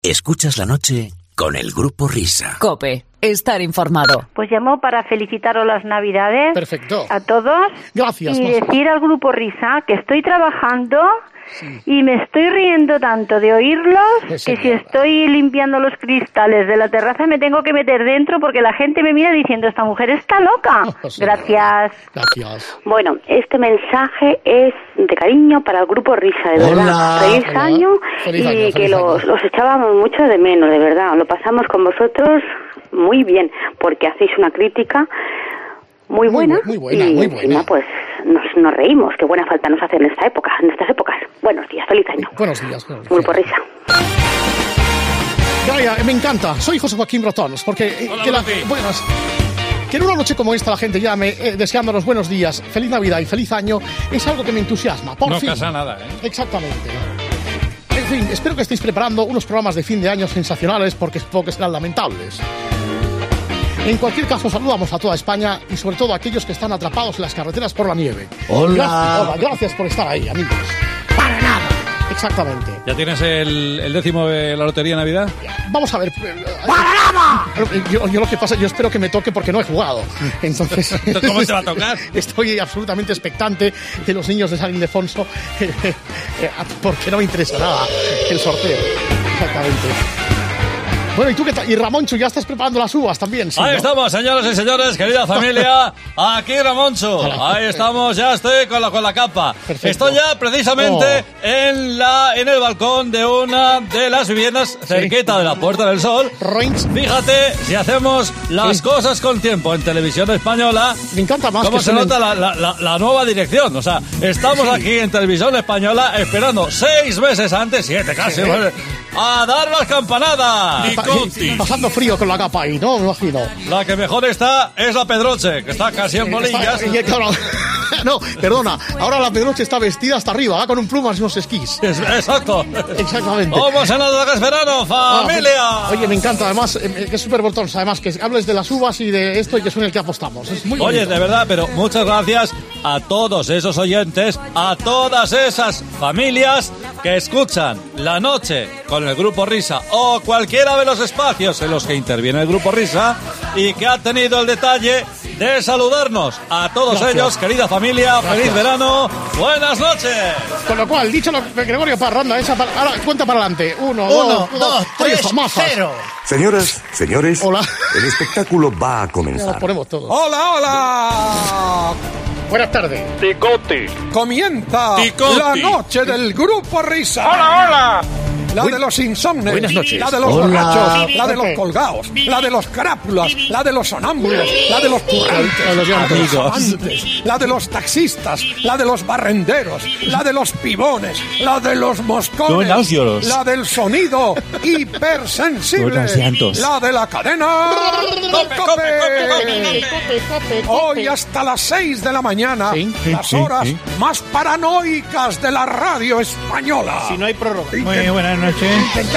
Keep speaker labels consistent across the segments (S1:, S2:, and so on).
S1: Escuchas la noche con el Grupo Risa.
S2: COPE. Estar informado.
S3: Pues llamo para felicitaros las Navidades.
S4: Perfecto.
S3: A todos.
S4: Gracias.
S3: Y decir al Grupo Risa que estoy trabajando y me estoy riendo tanto de oírlos que si estoy limpiando los cristales de la terraza me tengo que meter dentro porque la gente me mira diciendo, esta mujer está loca. Gracias.
S4: Gracias.
S3: Bueno, este mensaje es de cariño para el Grupo Risa, de verdad. Feliz año.
S4: Feliz año,
S3: Y que
S4: feliz año.
S3: los echábamos mucho de menos, de verdad. Lo pasamos con vosotros muy bien, porque hacéis una crítica muy buena,
S4: muy buena,
S3: y
S4: muy
S3: encima
S4: buena.
S3: pues nos reímos. Qué buena falta nos hace en esta época, en estas épocas. Buenos días, feliz año.
S4: Buenos días. Buenos días.
S3: Grupo Risa.
S4: Ya, me encanta. Soy José Joaquín Brotons, porque buenas. Que en una noche como esta la gente llame deseándonos buenos días, feliz Navidad y feliz año es algo que me entusiasma. Por fin.
S5: No pasa nada, ¿eh?
S4: Exactamente. En fin, espero que estéis preparando unos programas de fin de año sensacionales porque supongo que serán lamentables. En cualquier caso, saludamos a toda España y sobre todo a aquellos que están atrapados en las carreteras por la nieve.
S5: Hola.
S4: Gracias por estar ahí, amigos. Para nada. Exactamente.
S5: ¿Ya tienes el décimo de la Lotería de Navidad?
S4: Vamos a ver. ¡Para nada! Yo lo que pasa, yo espero que me toque porque no he jugado. Entonces,
S5: ¿Cómo te va a tocar?
S4: Estoy absolutamente expectante de los niños de San Ildefonso porque no me interesa nada el sorteo. Exactamente. Bueno, ¿y tú qué tal? Y Ramoncho, ¿ya estás preparando las uvas también? ¿Sí,
S5: Ahí
S4: no?
S5: estamos, señoras y señores, querida familia. Aquí Ramoncho. Ahí estamos, ya estoy con la capa.
S4: Perfecto.
S5: Estoy ya precisamente en el balcón de una de las viviendas cerquita de la Puerta del Sol.
S4: Roins.
S5: Fíjate, si hacemos las cosas con tiempo en Televisión Española,
S4: Me encanta más
S5: cómo
S4: que
S5: se nota la nueva dirección. O sea, estamos aquí en Televisión Española esperando 6 meses antes, 7 casi, a dar las campanadas.
S4: Pasando frío con la capa ahí, ¿no? Me imagino.
S5: La que mejor está es la Pedroche, que está casi en bolillas.
S4: Claro. No, perdona. Ahora la Pedroche está vestida hasta arriba, va con un plumas y unos esquís.
S5: Exacto.
S4: Exactamente.
S5: ¡Vamos en las vacaciones verano, familia!
S4: Oye, me encanta, además, que es súper Brotons, además, que hables de las uvas y de esto y que son el que apostamos. Es muy
S5: Oye,
S4: bonito.
S5: de verdad, pero muchas gracias a todos esos oyentes, a todas esas familias que escuchan La Noche con el Grupo Risa o cualquiera de los espacios en los que interviene el Grupo Risa y que ha tenido el detalle de saludarnos. A todos
S4: Gracias.
S5: ellos, querida familia, feliz verano, buenas noches.
S4: Con lo cual, dicho lo que Gregorio Parranda, ahora cuenta para adelante. 1, 2, 3, 0.
S6: Señoras, señores,
S4: Hola.
S6: el espectáculo va a
S4: Ya
S6: comenzar.
S4: nos ponemos todos.
S7: ¡Hola, hola!
S4: Buenas tardes.
S7: Comienza
S5: Ticotti.
S7: la noche del Grupo Risa.
S5: ¡Hola, hola!
S7: La de los insomnes,
S4: Buenas noches.
S7: la de los
S6: Hola.
S7: borrachos, la de los colgados, la de los crápulas, la de los sonámbulos, la de los currantes,
S4: Los
S7: la de los
S5: amigos.
S7: amantes, la de los taxistas, la de los barrenderos, la de los pibones, la de los moscones,
S5: Donacios.
S7: la del sonido hipersensible,
S5: Donaciantos.
S7: la de la cadena Cope. Hoy hasta las 6 de la mañana,
S4: Sí,
S7: las horas más paranoicas de la radio española.
S4: Si no hay prórroga.
S5: Muy buenas noches.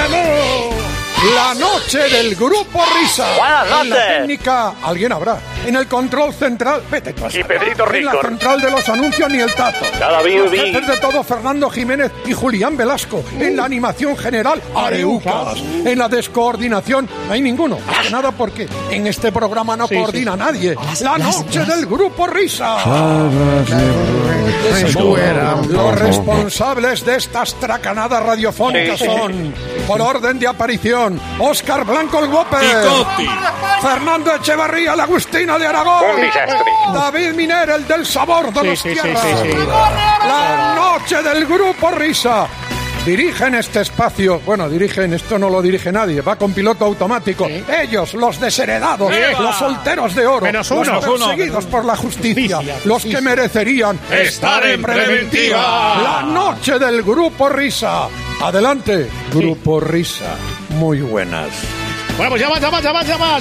S7: La noche del Grupo Risa.
S8: Buenas
S7: En la
S8: noches.
S7: técnica, alguien habrá. En el control central, vete tú a
S8: Y
S7: saber.
S8: Pedrito
S7: En la
S8: Rico.
S7: central de los anuncios ni el tato.
S8: Cada
S7: Los
S8: Biubi.
S7: jefes de todo, Fernando Jiménez y Julián Velasco. En la animación general, Areucas. En la descoordinación, no hay ninguno. Más que nada porque en este programa no coordina nadie. La noche del Grupo Risa. Los responsables de estas tracanadas radiofónicas
S8: Sí.
S7: son, por orden de aparición, Óscar Blanco el Guope,
S5: Ticotti.
S7: Fernando Echevarría, el Agustino de Aragón,
S8: Un desastre.
S7: David Miner, el del sabor de los tierras. La noche del Grupo Risa. Dirigen este espacio, bueno, esto no lo dirige nadie, va con piloto automático. Ellos, los desheredados, los solteros de oro,
S4: Menos
S7: los
S4: uno.
S7: perseguidos por la justicia,
S4: Justicia,
S7: los que merecerían estar en preventiva. La noche del Grupo Risa. Adelante, Grupo Risa. Muy buenas.
S4: Bueno, pues ya va.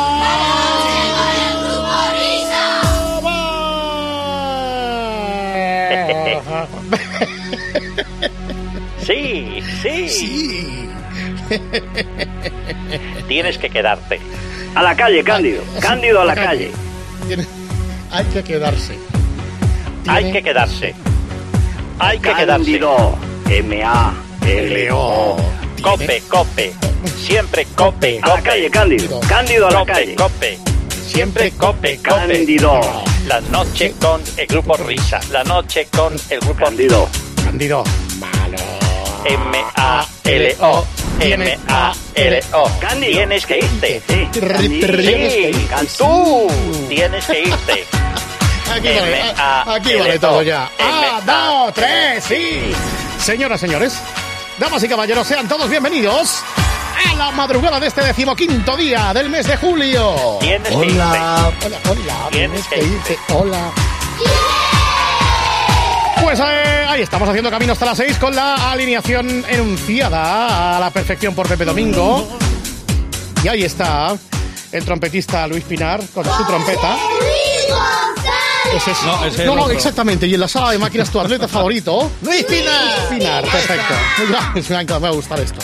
S8: Sí. Tienes que quedarte. A la calle, Cándido. Cándido a la calle.
S4: Hay que quedarse.
S8: Hay que quedarse. Hay que quedarse.
S3: Cándido. M.A.
S8: Cope. Siempre cope. A la calle, Cándido. Cándido a la calle.
S5: Cope.
S4: Siempre
S5: Cope.
S8: Cándido.
S5: La noche con el grupo Risa. La noche con el grupo
S8: Cándido.
S4: Cándido. Malo.
S5: M-A-L-O. M-A-L-O.
S8: Cándido.
S5: Tienes que irte.
S8: Sí.
S5: Sí. Tú tienes que irte.
S4: Aquí vale todo ya. 1, 2, 3, sí. Señoras, señores, damas y caballeros, sean todos bienvenidos a la madrugada de este 15º día del mes de julio.
S5: Tienes que irte.
S4: Hola, tienes que irte. Hola. Pues ahí estamos haciendo camino hasta las 6 con la alineación enunciada a la perfección por Pepe Domingo. Y ahí está el trompetista Luis Pinar con su trompeta. No, exactamente. Y en la sala de máquinas tu atleta favorito, Luis Pinar. Perfecto. Me va a gustar esto.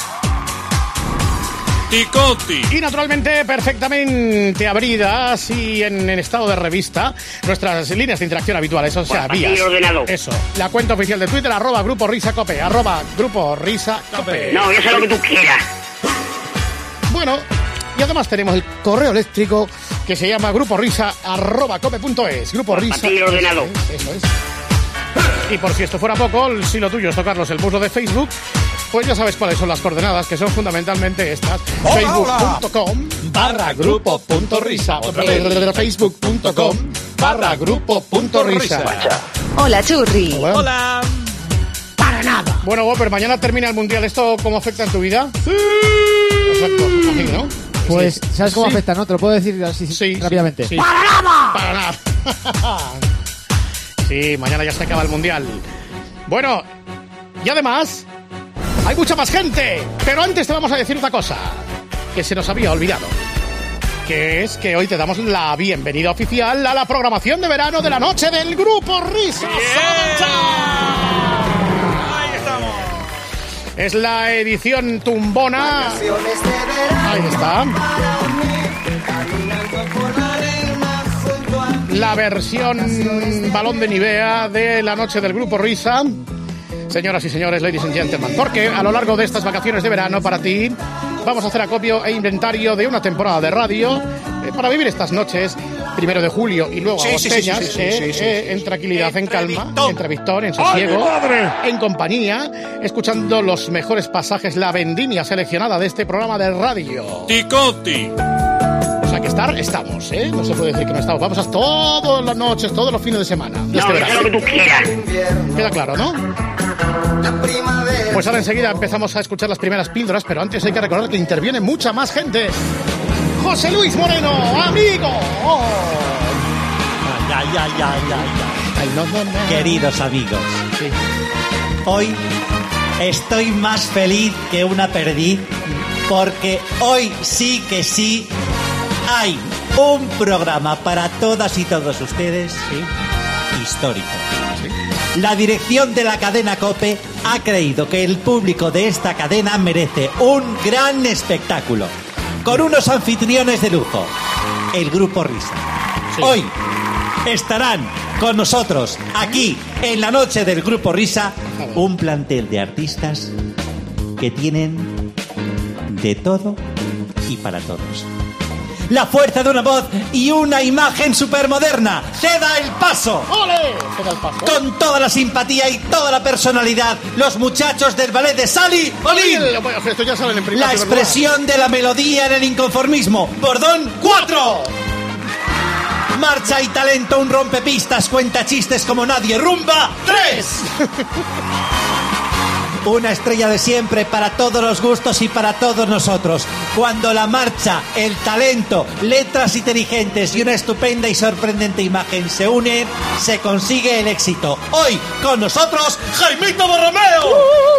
S5: Ticoti.
S4: Y naturalmente, perfectamente abridas y en estado de revista, nuestras líneas de interacción habituales, o sea, vías. Eso. La cuenta oficial de Twitter, @Grupo Risa Cope, @Grupo Risa Cope.
S8: No, yo sé lo que tú quieras.
S4: Bueno, y además tenemos el correo eléctrico que se llama gruporisa@cope.es. Grupo Risa. Eso es. Y por si esto fuera poco, si lo tuyo es tocarnos el muslo de Facebook, pues ya sabes cuáles son las coordenadas, que son fundamentalmente estas. Facebook.com/grupo.risa. Facebook.com/grupo.risa.
S2: Hola, Churri.
S5: Hola.
S4: Para nada. Bueno, Whopper, mañana termina el Mundial. ¿Esto cómo afecta en tu vida? Sí. Exacto, así, ¿no?
S9: Pues,
S4: Sí.
S9: ¿sabes cómo
S4: Sí.
S9: afecta, no? Te lo puedo decir así rápidamente.
S4: Sí. ¡Para nada! Para nada. Sí, mañana ya se acaba el Mundial. Bueno, y además, hay mucha más gente. Pero antes te vamos a decir otra cosa que se nos había olvidado. Que es que hoy te damos la bienvenida oficial a la programación de verano de la noche del Grupo Risa.
S5: Ahí estamos.
S4: Es la edición tumbona. Ahí está. La versión balón de Nivea de la noche del Grupo Risa. Señoras y señores, ladies and gentlemen, porque a lo largo de estas vacaciones de verano para ti vamos a hacer acopio e inventario de una temporada de radio para vivir estas noches, 1 de julio y luego agosteñas, en tranquilidad, en calma, en Trevistón, en sosiego, en compañía, escuchando los mejores pasajes, la vendimia seleccionada de este programa de radio.
S5: Ticoti.
S4: O sea que estamos, ¿eh? No se puede decir que no estamos. Vamos a todas las noches, todos los fines de semana. De este verano.
S8: Lo que tú quieras.
S4: Queda claro, ¿no? Pues ahora enseguida empezamos a escuchar las primeras píldoras, pero antes hay que recordar que interviene mucha más gente. José Luis Moreno, amigo.
S10: Ay,
S4: no.
S10: Queridos amigos,
S4: Sí.
S10: hoy estoy más feliz que una perdiz porque hoy sí que sí hay un programa para todas y todos ustedes histórico. La dirección de la cadena COPE ha creído que el público de esta cadena merece un gran espectáculo con unos anfitriones de lujo, el Grupo Risa.
S4: Sí.
S10: Hoy estarán con nosotros aquí en la noche del Grupo Risa un plantel de artistas que tienen de todo y para todos. La fuerza de una voz y una imagen supermoderna. ¡Ceda el paso!
S4: ¡Ole! Se da el paso.
S10: Con toda la simpatía y toda la personalidad, los muchachos del ballet de Sally Olin.
S4: Esto ya salen en primera.
S10: La expresión de la melodía en el inconformismo. Bordón 4. Marcha y talento, un rompepistas, cuenta chistes como nadie. Rumba 3. Una estrella de siempre para todos los gustos y para todos nosotros. Cuando la marcha, el talento, letras inteligentes y una estupenda y sorprendente imagen se unen, se consigue el éxito. Hoy, con nosotros, Jaimito Borromeo.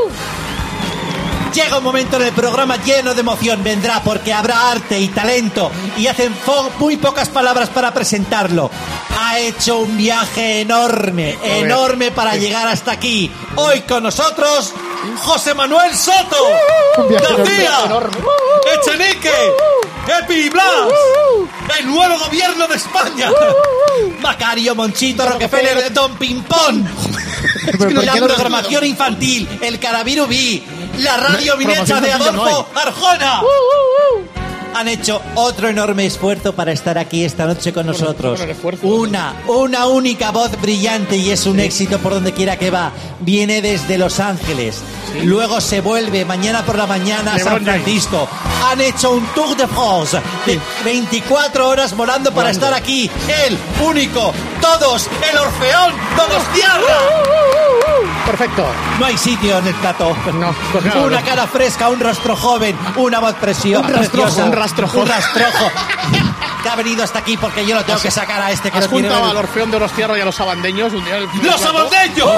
S10: Llega un momento en el programa lleno de emoción. Vendrá porque habrá arte y talento y hacen muy pocas palabras para presentarlo. Ha hecho un viaje enorme para llegar hasta aquí. Hoy con nosotros, José Manuel Soto, García, Echenique, Epi Blas, el nuevo gobierno de España, Macario, Monchito, Rockefeller, Don Pimpón, la programación infantil, el Carabirubí, la radio Minecha de Adolfo Arjona. Han hecho otro enorme esfuerzo para estar aquí esta noche con nosotros. Una única voz brillante y es un éxito por donde quiera que va. Viene desde Los Ángeles. ¿Sí? Luego se vuelve mañana por la mañana a San Francisco. Han hecho un Tour de France de 24 horas volando para estar aquí. El único, todos, el Orfeón Donostiarra.
S4: Perfecto.
S10: No hay sitio en el plató.
S4: No, pues claro,
S10: una cara fresca, un rostro joven, una voz preciosa.
S4: Un rastrojo.
S10: Que ha venido hasta aquí porque yo lo tengo que sacar a este que
S4: ¿Has
S10: no tiene...
S4: juntado al Orfeón de Donostiarra y a los sabandeños?
S10: ¡Los sabandeños!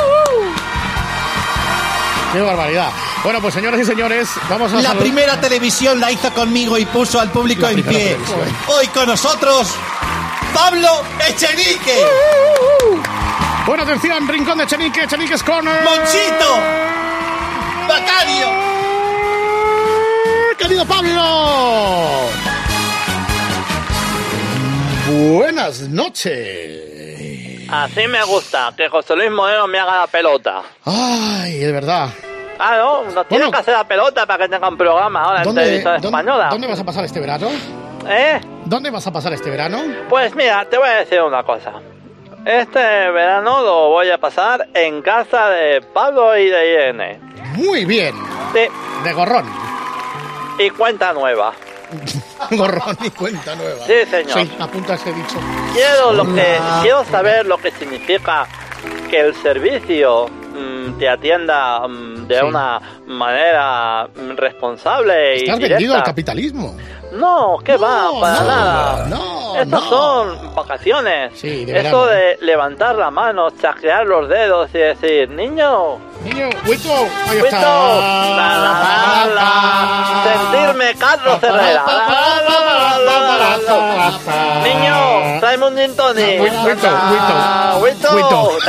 S4: ¡Qué barbaridad! Bueno, pues señoras y señores, vamos a...
S10: La primera televisión la hizo conmigo y puso al público en pie. Hoy con nosotros, Pablo Echenique.
S4: Bueno, atención, rincón de Echenique, Echenique's Corner.
S10: Monchito. Bacario.
S4: ¡Querido Pablo! Buenas noches.
S8: Así me gusta, que José Luis Moreno me haga la pelota.
S4: Ay, de verdad.
S8: Claro, nos tiene que hacer la pelota para que tenga un programa ahora en Televisión Española.
S4: ¿Dónde vas a pasar este verano? ¿Dónde vas a pasar este verano?
S8: Pues mira, te voy a decir una cosa. Este verano lo voy a pasar en casa de Pablo y de Irene.
S4: Muy bien.
S8: Sí.
S4: De gorrón.
S8: Y cuenta nueva.
S4: Gorrón y cuenta nueva.
S8: Sí, señor.
S4: Sí, apunta ese dicho.
S8: Quiero saber lo que significa que el servicio te atienda de una manera responsable y
S4: directa. ¿Estás vendido al capitalismo?
S8: No, ¿qué va? Para nada. Estos son vacaciones.
S4: Sí, de
S8: Eso de levantar la mano, chasquear los dedos y decir, niño,
S4: Huito,
S8: sentirme Carlos Herrera. Niño, tráeme un gin tonic. Huito.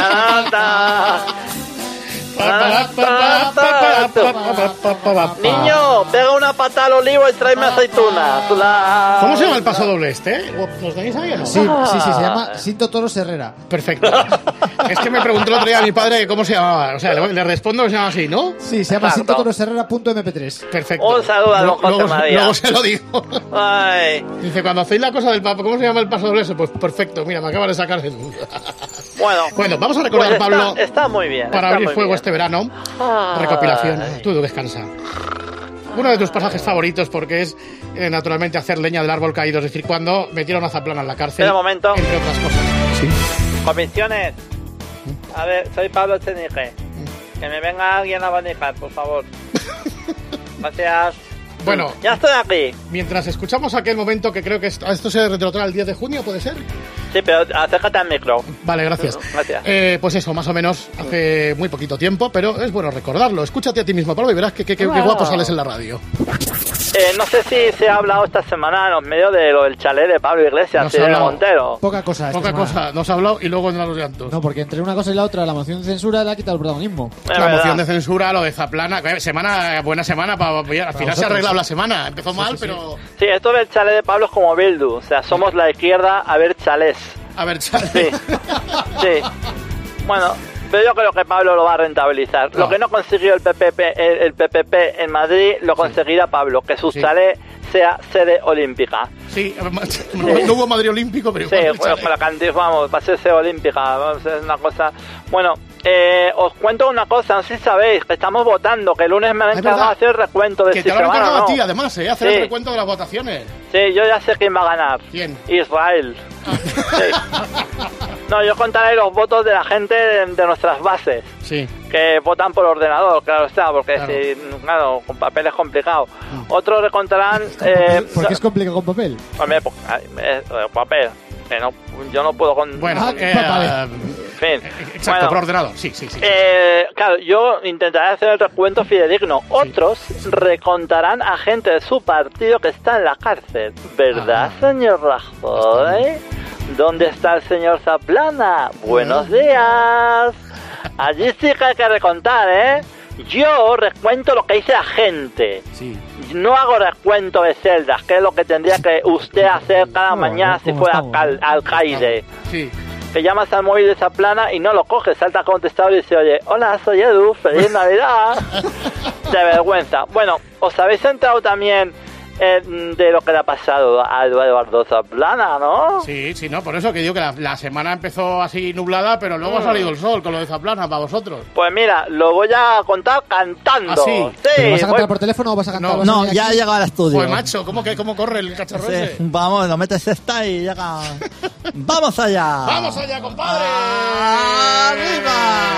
S8: Niño, pega una pata al olivo y tráeme aceituna.
S4: ¿Cómo se llama el paso doble este? ¿Los tenéis ahí o no?
S9: Sí, se llama Cinto Toros Herrera.
S4: Perfecto. Es que me preguntó el otro día a mi padre cómo se llamaba. O sea, le respondo que se llama así, ¿no?
S9: Sí, se llama Cinto Toros Herrera.mp3.
S4: Perfecto.
S8: Un saludo a don José María.
S4: Luego se lo digo.
S8: Ay.
S4: Dice, cuando hacéis la cosa del Papa, ¿cómo se llama el paso doble ese? Pues perfecto, mira, me acaba de sacar de duda.
S8: Bueno,
S4: vamos a recordar,
S8: pues
S4: Pablo.
S8: Está muy bien.
S4: Para abrir fuego este verano. Recopilación. Tú descansa. Uno de tus pasajes favoritos porque es, naturalmente, hacer leña del árbol caído. Es decir, cuando metieron a Zaplana en la cárcel.
S8: Espera un momento.
S4: Entre otras cosas. Sí.
S8: Comisiones. A ver, soy Pablo Echenique. Que me venga alguien a abanicar, por favor. Gracias.
S4: Bueno,
S8: ya estoy aquí.
S4: Mientras escuchamos aquel momento que creo que esto se retrotrae el 10 de junio, ¿puede ser?
S8: Sí, pero acércate al micro.
S4: Vale, gracias.
S8: Gracias.
S4: Pues eso, más o menos hace muy poquito tiempo, pero es bueno recordarlo. Escúchate a ti mismo, Pablo, y verás qué guapo sales en la radio.
S8: No sé si se ha hablado esta semana en los medios de lo del chalet de Pablo Iglesias y de Montero.
S9: Poca cosa.
S4: Poca cosa. Nos ha hablado y luego no los llantos.
S9: No, porque entre una cosa y la otra, la moción de censura le ha quitado el protagonismo.
S4: La moción de censura, lo de Zaplana. Buena semana. Al final se ha arreglado la semana. Empezó mal, pero...
S8: Sí, esto del chalet de Pablo es como Bildu. O sea, somos la izquierda a ver chalés.
S4: A ver, chalés.
S8: Sí. Bueno... Pero yo creo que Pablo lo va a rentabilizar. No. Lo que no consiguió el PPP en Madrid, lo conseguirá Pablo, que su chalet sea sede olímpica.
S4: Sí, no hubo Madrid olímpico, pero igual.
S8: Sí, pues para Candís, vamos, va a ser sede olímpica, vamos a ser una cosa... Bueno, os cuento una cosa, no sé si sabéis, que estamos votando, que el lunes me han encargado a hacer el recuento de
S4: si se van o no. A ti, además, hacer el recuento de las votaciones.
S8: Sí, yo ya sé quién va a ganar.
S4: ¿Quién?
S8: Israel. Sí. No, yo contaré los votos de la gente de nuestras bases.
S4: Sí.
S8: Que votan por ordenador, claro está, porque claro, con papel es complicado. Otros recontarán...
S9: ¿Por qué es complicado con papel?
S8: Hombre, papel. Que no, yo no puedo con...
S4: Bueno,
S8: en fin.
S4: Exacto, por ordenador, sí.
S8: Claro, yo intentaré hacer el recuento fidedigno. Otros recontarán a gente de su partido que está en la cárcel. ¿Verdad, señor Rajoy? ¿Dónde está el señor Zaplana? Buenos días. Allí sí que hay que recontar, ¿eh? Yo recuento lo que dice la gente.
S4: Sí.
S8: No hago recuento de celdas, que es lo que tendría que usted hacer cada mañana si fuera alcaide.
S4: Sí.
S8: que llamas al móvil de Zaplana y no lo coges, salta contestador y dice, oye, hola, soy Edu, feliz Navidad. De vergüenza. Bueno, ¿os habéis enterado también de lo que le ha pasado a Eduardo Zaplana, no?
S4: Sí, no, por eso que digo que la semana empezó así nublada, pero luego ha salido el sol con lo de Zaplana para vosotros.
S8: Pues mira, lo voy a contar cantando.
S4: ¿Ah, sí?
S9: ¿Pero vas a cantar por teléfono o vas a cantar?
S10: No, ya ha llegado al estudio.
S4: Pues macho, ¿cómo corre el cacharro ese?
S10: Vamos, lo metes esta y llega. ¡Vamos allá!
S4: ¡Vamos allá, compadre!
S10: ¡Arriba!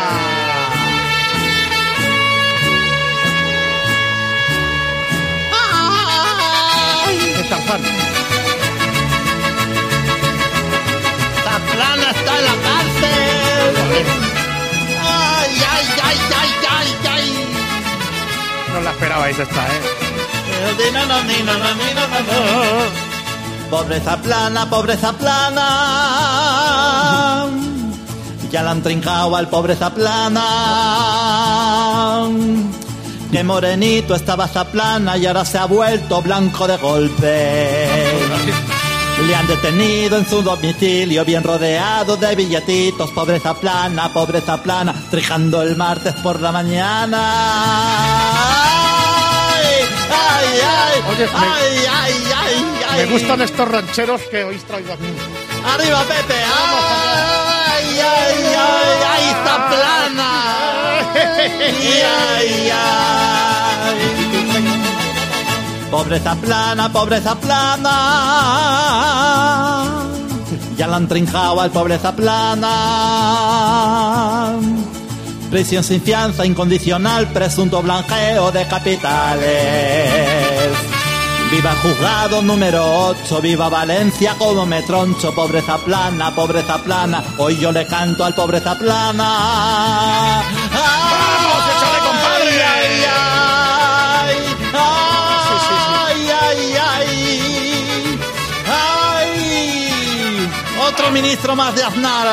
S10: Zaplana está en la cárcel. ¡Ay!
S4: No la esperabais esta,
S10: Pobreza plana. Ya la han trincado al pobreza plana. Que morenito estaba Zaplana y ahora se ha vuelto blanco de golpe. Le han detenido en su domicilio, bien rodeado de billetitos. Pobreza plana, trijando el martes por la mañana.
S4: Oye, me gustan estos rancheros que habéis traído aquí.
S10: ¡Arriba, Pepe! ¡Ay, Zaplana! Pobreza plana. Ya la han trincado al pobreza plana. Prisión sin fianza incondicional, presunto blanqueo de capitales. Viva el juzgado número 8, viva Valencia como me troncho. Pobreza plana. Hoy yo le canto al pobreza plana.
S4: ¡Vamos, échale, compadre!
S10: ¡Ay! Otro ministro más de Aznar.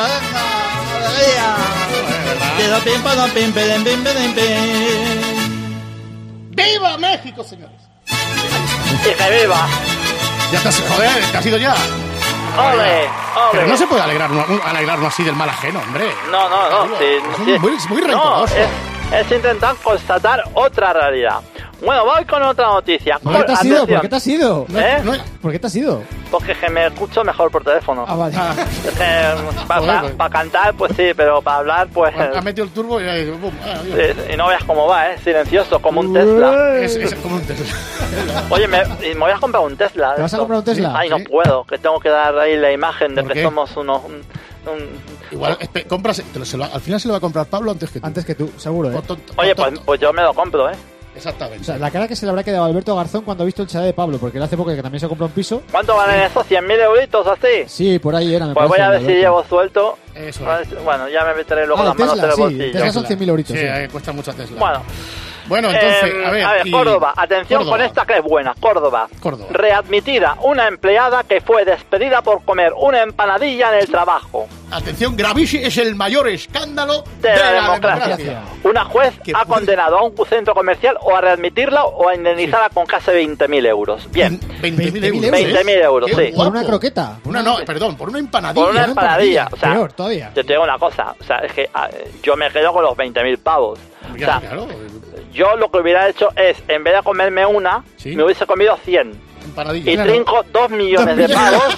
S4: ¡Viva México, señores!
S8: ¡Y que viva!
S4: Ya estás, joder, que ha sido ya.
S8: ¡Ole!
S4: Pero no se puede alegrarnos así del mal ajeno, hombre.
S8: No. Sí,
S4: es muy rencoroso.
S8: Es intentar constatar otra realidad. Bueno, voy con otra noticia.
S9: ¿Por qué te has ido? ¿Por qué te has ido?
S8: ¿Eh?
S9: ¿Por qué te has ido?
S8: Porque que me escucho mejor por teléfono.
S9: Ah, vale.
S8: Es que para cantar, pues sí, pero para hablar, pues...
S4: Ha metido el turbo y boom,
S8: y no veas cómo va, silencioso, como un Tesla.
S4: Es como un Tesla.
S8: Oye, me voy a comprar un Tesla.
S9: ¿Te vas a comprar un Tesla?
S8: Ay, no puedo, que tengo que dar ahí la imagen de que somos unos...
S4: Igual, compras, al final se lo va a comprar Pablo antes que tú.
S9: Antes que tú, seguro, ¿eh?
S8: Oye, pues yo me lo compro, ¿eh?
S4: Exactamente.
S9: O sea, la cara que se le habrá quedado a Alberto Garzón cuando ha visto el chalet de Pablo, porque él hace poco que también se compró un piso.
S8: ¿Cuánto valen esos? ¿100.000 euritos así?
S9: Sí, por ahí era.
S8: Pues voy a ver si llevo suelto.
S4: Eso es.
S8: Bueno, ya me meteré luego las manos en el bolsillo.
S9: Tesla son 100.000 euritos.
S4: Sí, cuesta mucho Tesla.
S8: Bueno,
S4: entonces, a ver,
S8: Córdoba, atención con esta que es buena. Córdoba. Readmitida una empleada que fue despedida por comer una empanadilla en el trabajo.
S4: Atención, gravísimo, es el mayor escándalo
S8: de la democracia. Una juez ha condenado a un centro comercial o a readmitirla o a indemnizarla con casi 20.000 euros. Bien.
S4: 20.000 euros.
S8: 20.000 euros, sí.
S9: ¿Por una croqueta?
S4: Por una empanadilla.
S8: Por una empanadilla. O sea,
S9: peor todavía.
S8: Yo te digo una cosa, o sea, es que yo me quedo con los 20.000 pavos. O sea,
S4: claro.
S8: Yo lo que hubiera hecho es, en vez de comerme una, me hubiese comido 100.
S4: Empanadilla.
S8: Y trinco 2 millones de pavos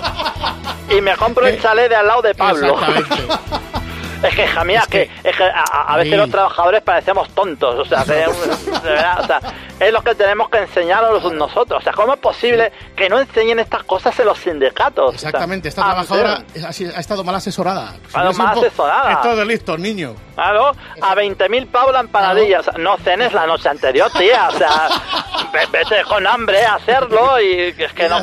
S8: y me compro el chalet de al lado de Pablo. Es que, hija mía, es que a veces los trabajadores parecemos tontos, o sea, de verdad, o sea, es lo que tenemos que enseñarnos nosotros. O sea, ¿cómo es posible que no enseñen estas cosas en los sindicatos?
S4: Exactamente, esta trabajadora ha estado mal asesorada.
S8: Mal asesorada.
S4: Esto de listos, niño.
S8: Claro, a 20.000 pavos la empanadilla. O sea, no cenes la noche anterior, tía. O sea, vete con hambre a hacerlo y es que no...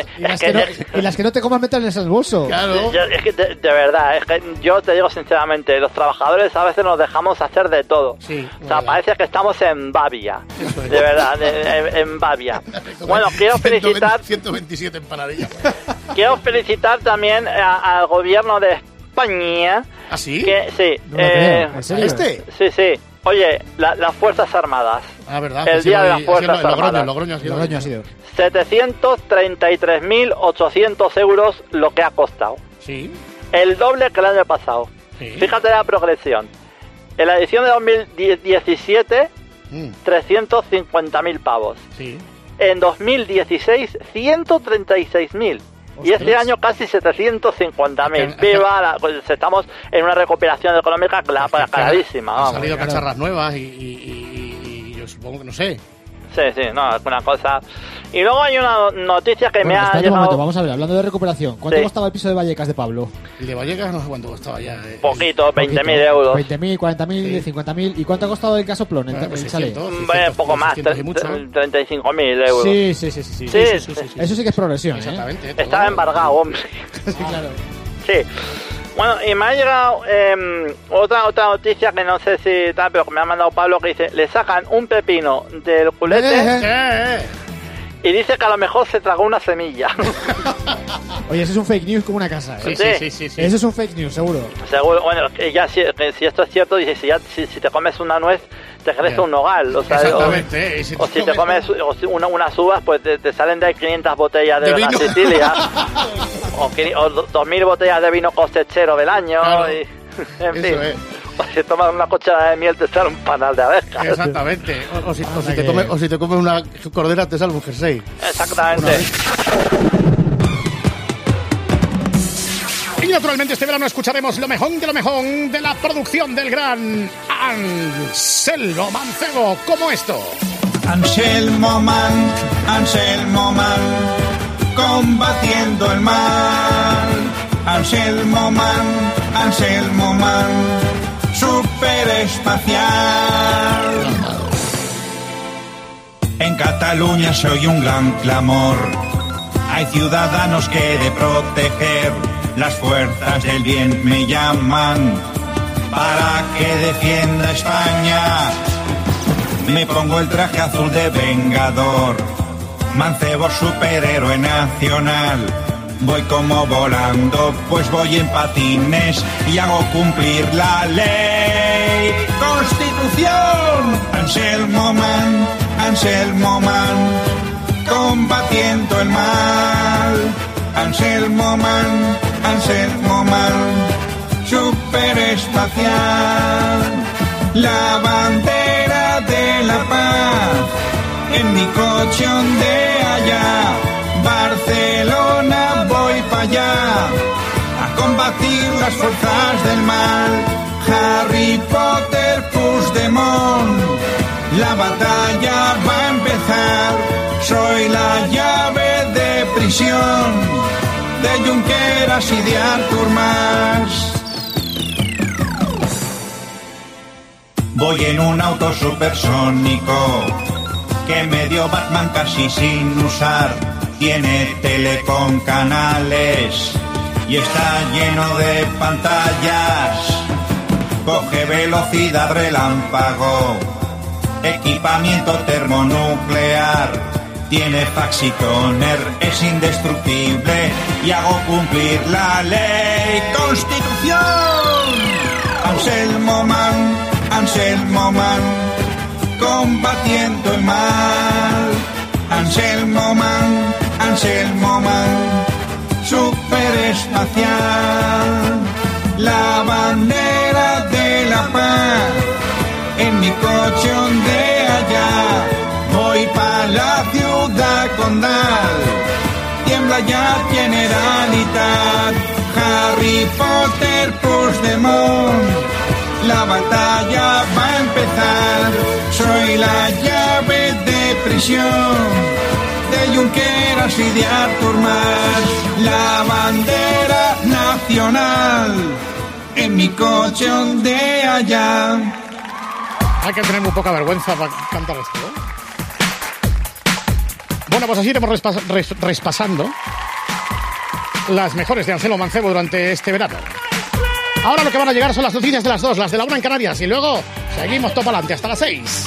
S9: Y las que no te comas, métanles en el bolso.
S4: Claro.
S8: Es que de verdad, es que yo te digo sinceramente, los trabajadores a veces nos dejamos hacer de todo.
S4: Sí,
S8: o sea, parece que estamos en Bavia. De verdad, en Bavia. Bueno, quiero felicitar...
S4: 127 empanadillas.
S8: Quiero felicitar también al gobierno de España.
S4: ¿Ah, sí?
S8: Que, sí.
S9: No lo creo. ¿En serio?
S8: Sí. Oye, las Fuerzas Armadas.
S4: Ah, ¿verdad?
S8: El día de las Fuerzas Armadas.
S4: Logroño ha sido.
S8: 733.800 euros lo que ha costado.
S4: Sí.
S8: el doble que el año pasado.
S4: Sí.
S8: Fíjate la progresión. En la edición de 2017, 350.000 pavos.
S4: Sí.
S8: En 2016, 136.000. Y este año casi 750.000. ¡Viva! Pues estamos en una recuperación económica clarísima.
S4: Han salido cacharras nuevas y yo supongo que no sé.
S8: Sí, no, es una cosa. Y luego hay una noticia que me ha
S9: espérate
S8: llegado...
S9: un momento, vamos a ver, hablando de recuperación. ¿Cuánto costaba el piso de Vallecas de Pablo?
S4: El de Vallecas no sé cuánto costaba ya.
S8: Poquito, 20.000 euros.
S9: 20.000, 40.000, 50.000. ¿Y cuánto ha costado el Casoplón?
S8: Poco más, 35.000 euros.
S9: Sí. Eso sí que es progresión.
S4: Exactamente.
S8: Estaba embargado, hombre.
S9: Sí, claro.
S8: Sí. Bueno, y me ha llegado otra noticia que no sé si tal, pero que me ha mandado Pablo, que dice, le sacan un pepino del culete y dice que a lo mejor se tragó una semilla.
S9: Oye, eso es un fake news como una casa, ¿eh?
S8: Sí.
S9: Eso es un fake news, seguro.
S8: Seguro, bueno, que ya si esto es cierto, dice, si te comes una nuez, te crece un nogal. O sea,
S4: exactamente.
S8: O si te comes unas uvas, pues te salen de ahí 500 botellas de Gran Sicilia. o 2.000 botellas de vino cosechero del año.
S4: Claro.
S8: Y, en fin. O si tomas una cuchara de miel, te sale un panal de abejas.
S4: Exactamente. O si te comes una cordera, te sale un jersey.
S8: Exactamente.
S4: Y naturalmente este verano escucharemos lo mejor de la producción del gran Anselmo Mancebo, como esto.
S11: Anselmo Man, combatiendo el mal. Anselmo Man, superespacial. En Cataluña se oye un gran clamor. Hay ciudadanos que de proteger, las fuerzas del bien me llaman para que defienda España. Me pongo el traje azul de vengador, Mancebo superhéroe nacional. Voy como volando, pues voy en patines y hago cumplir la ley. ¡Constitución! Anselmo Man, combatiendo el mal. Anselmo Man, superespacial. La bandera de la paz en mi coche ondea ya. Barcelona voy para allá a combatir las fuerzas del mal. Harry Potter, Puigdemont, la batalla va a empezar. Soy la llave de prisión de Junqueras y de Artur Mas. Voy en un auto supersónico que me dio Batman casi sin usar. Tiene tele con canales y está lleno de pantallas. Coge velocidad relámpago, equipamiento termonuclear. Tiene fax y toner, es indestructible y hago cumplir la ley. ¡Constitución! Anselmo Man, combatiendo el mal. Anselmo Man, superespacial. La bandera de la paz en mi coche ondea ya. Voy pa' la ciudad condal, tiembla ya Generalitat. Harry Potter, Puigdemont, la batalla va a empezar. Soy la llave de prisión de Junqueras y de Artur Mas. La bandera nacional en mi coche ondea ya.
S4: Hay que tener muy poca vergüenza para cantar esto, ¿eh? Bueno, pues así iremos repasando las mejores de Anselmo Mancebo durante este verano. Ahora lo que van a llegar son las noticias de las 2, las de la 1 en Canarias, y luego seguimos todo para adelante hasta las 6.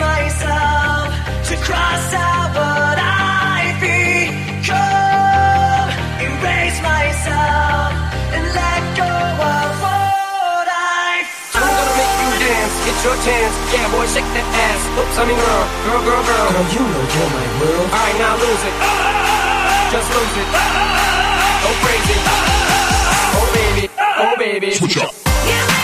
S12: myself to cross out what I've become. Embrace myself and let go of what I've done.
S13: I'm gonna make you dance, get your chance. Yeah, boy, shake that ass. Oops, I mean girl. Girl, you know you're my world. Alright, now lose it. Just lose it. Go crazy. Oh baby, switch up.